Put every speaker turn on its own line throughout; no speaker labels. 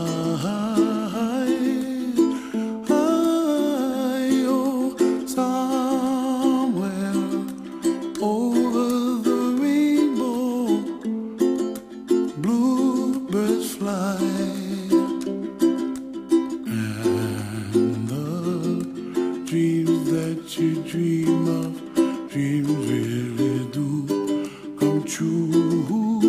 oh, somewhere over the rainbow, bluebirds fly, and the dreams that you dream of, dreams really do come true.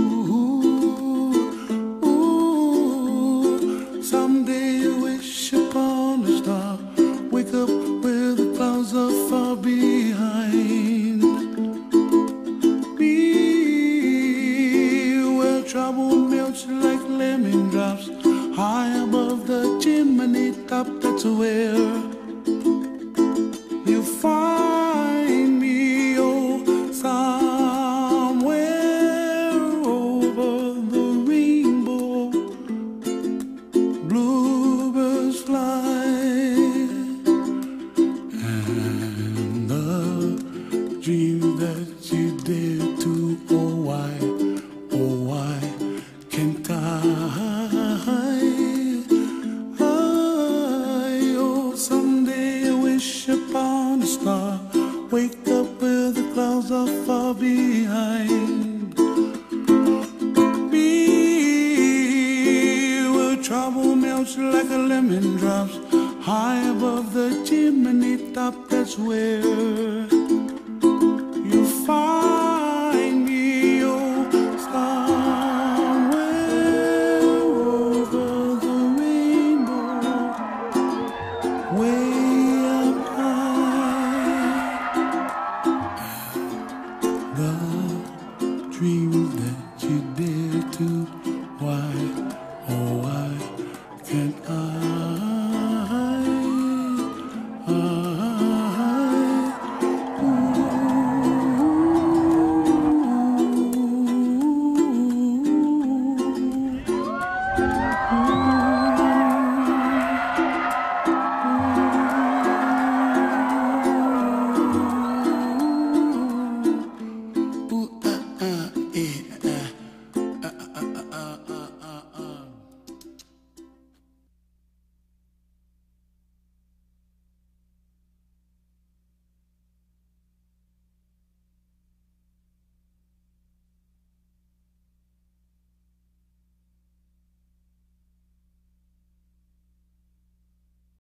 Ooh, someday you wish upon a star, wake up where the clouds are far behind me, where trouble melts like lemon drops, high above the chimney top. That's where you find me, oh, somewhere over the rainbow, bluebirds fly, and the dreams that you dare to, oh why can't I? Upon a star, wake up where the clouds are far behind me, where trouble melts like a lemon drops, high above the chimney top. That's where